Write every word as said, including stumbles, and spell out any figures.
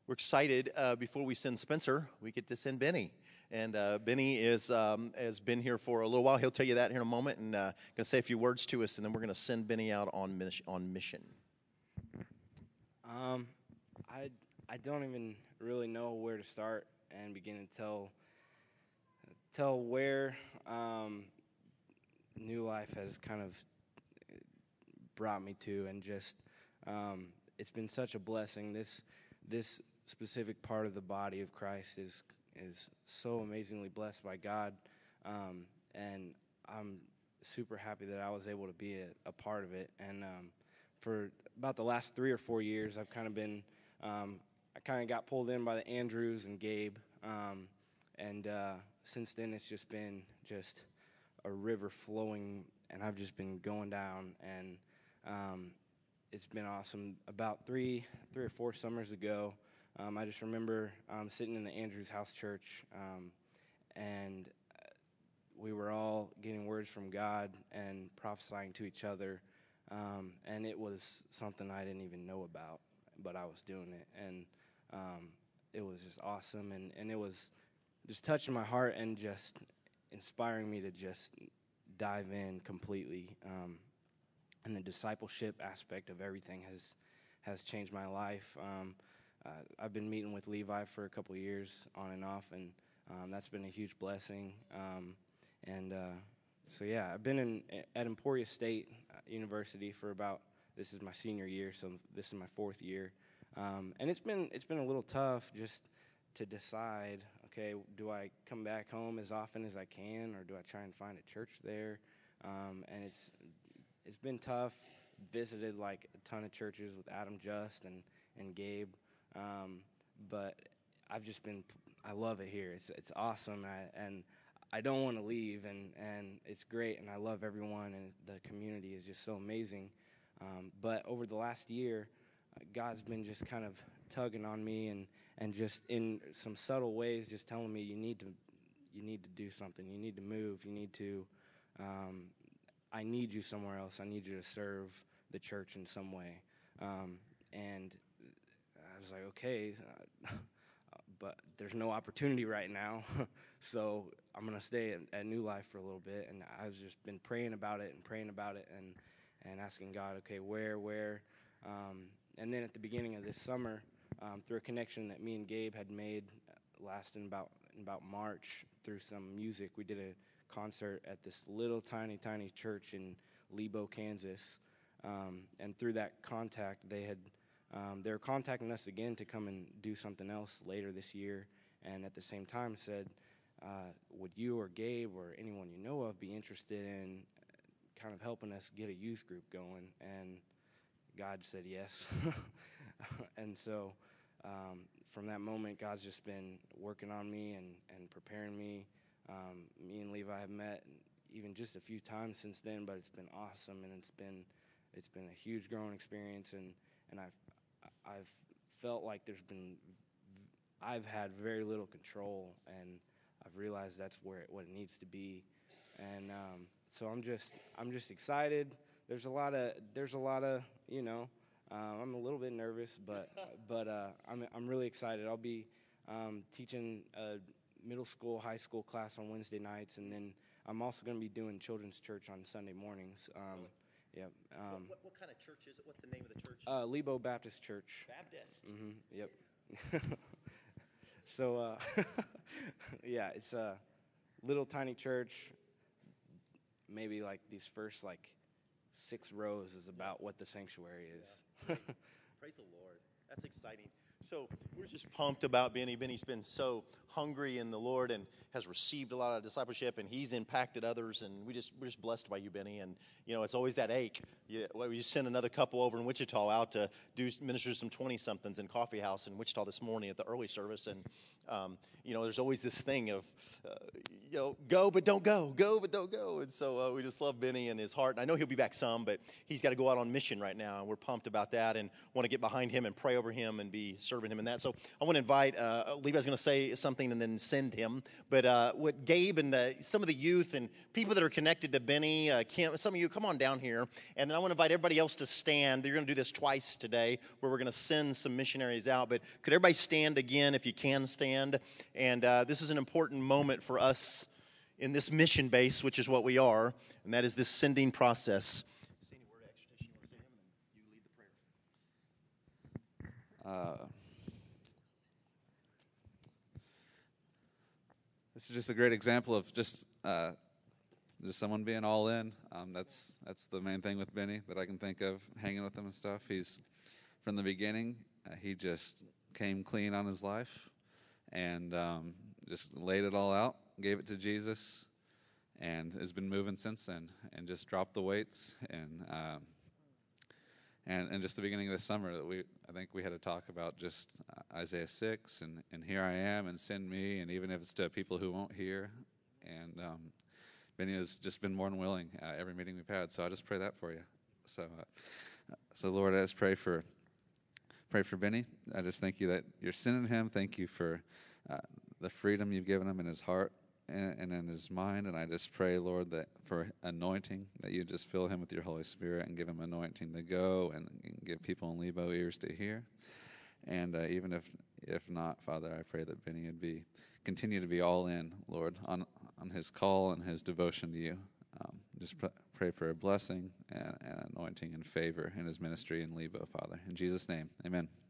We're excited. Uh, before we send Spencer, we get to send Benny. And uh, Benny is um, has been here for a little while. He'll tell you that here in a moment, and uh, going to say a few words to us, and then we're going to send Benny out on mission. On mission. Um, I I don't even really know where to start and begin to tell tell where um, New Life has kind of brought me to, and just um, it's been such a blessing. This this specific part of the body of Christ is is so amazingly blessed by God, um, and I'm super happy that I was able to be a, a part of it. And um, for about the last three or four years, I've kind of been, um, I kind of got pulled in by the Andrews and Gabe, um, and uh, since then it's just been just a river flowing, and I've just been going down, and um, it's been awesome. About three, three or four summers ago, Um, I just remember um, sitting in the Andrews House Church, um, and we were all getting words from God and prophesying to each other, um, and it was something I didn't even know about, but I was doing it, and um, it was just awesome, and, and it was just touching my heart and just inspiring me to just dive in completely, um, and the discipleship aspect of everything has, has changed my life. Um, Uh, I've been meeting with Levi for a couple years on and off, and um, that's been a huge blessing. Um, and uh, so, yeah, I've been in at Emporia State University for about, this is my senior year, so this is my fourth year. Um, and it's been it's been a little tough just to decide, okay, do I come back home as often as I can, or do I try and find a church there? Um, and it's it's been tough. Visited like a ton of churches with Adam Just and, and Gabe. Um, but I've just been, I love it here. It's it's awesome, I, and I don't want to leave, and, and it's great, and I love everyone, and the community is just so amazing. Um, but over the last year, uh, God's been just kind of tugging on me, and, and just in some subtle ways, just telling me you need to you need to do something, you need to move, you need to. Um, I need you somewhere else. I need you to serve the church in some way, um, and. I was like, okay, uh, but there's no opportunity right now, so I'm going to stay at, at New Life for a little bit. And I've just been praying about it and praying about it and, and asking God, okay, where, where? Um, and then at the beginning of this summer, um, through a connection that me and Gabe had made last in about, in about March through some music, we did a concert at this little tiny, tiny church in Lebo, Kansas. Um, and through that contact, they had... Um, they were contacting us again to come and do something else later this year, and at the same time said, uh, would you or Gabe or anyone you know of be interested in kind of helping us get a youth group going? And God said yes. And so um, from that moment, God's just been working on me and, and preparing me. Um, me and Levi have met even just a few times since then, but it's been awesome, and it's been it's been a huge growing experience, and, and I've I've felt like there's been, I've had very little control, and I've realized that's where it, what it needs to be, and um, so I'm just, I'm just excited. There's a lot of, there's a lot of, you know, uh, I'm a little bit nervous, but, but uh, I'm, I'm really excited. I'll be um, teaching a middle school, high school class on Wednesday nights, and then I'm also going to be doing children's church on Sunday mornings. Um, Yep. Um, what, what, what kind of church is it? What's the name of the church? Uh, Lebo Baptist Church. Baptist. Mm-hmm. Yep. So, uh, yeah, it's a little tiny church. Maybe like these first like six rows is about what the sanctuary is. Yeah. Praise the Lord. That's exciting. So we're just pumped about Benny. Benny's been so hungry in the Lord and has received a lot of discipleship, and he's impacted others. And we just we're just blessed by you, Benny. And you know, it's always that ache. You, well, we just sent another couple over in Wichita out to do minister to some twenty somethings in Coffee House in Wichita this morning at the early service. And um, you know, there's always this thing of uh, you know, go but don't go, go but don't go. And so uh, we just love Benny and his heart. And I know he'll be back some, but he's got to go out on mission right now, and we're pumped about that and want to get behind him and pray over him and be serving him in that. So I want to invite, uh, Levi's going to say something and then send him. But uh, what Gabe and the, some of the youth and people that are connected to Benny, uh, Kim, some of you, come on down here. And then I want to invite everybody else to stand. You're going to do this twice today where we're going to send some missionaries out. But could everybody stand again if you can stand? And uh, this is an important moment for us in this mission base, which is what we are, and that is this sending process. Uh, this is just a great example of just uh, just someone being all in. Um, that's that's the main thing with Benny that I can think of, hanging with him and stuff. He's from the beginning. Uh, he just came clean on his life and um, just laid it all out, gave it to Jesus, and has been moving since then. And just dropped the weights and. Um, And, and just the beginning of the summer, that we I think we had a talk about just uh, Isaiah six and, and here I am and send me, and even if it's to people who won't hear. And um, Benny has just been more than willing uh, every meeting we've had. So I just pray that for you. So, uh, so Lord, I just pray for pray for Benny. I just thank you that you're sending him. Thank you for uh, the freedom you've given him in his heart and, and in his mind. And I just pray, Lord, that for anointing, that you just fill him with your Holy Spirit and give him anointing to go and, and give people in Lebo ears to hear. And uh, even if if not, Father, I pray that Benny would be continue to be all in, Lord, on on his call and his devotion to you. Um, just pr- pray for a blessing and, and anointing and favor in his ministry in Lebo, Father. In Jesus' name, amen.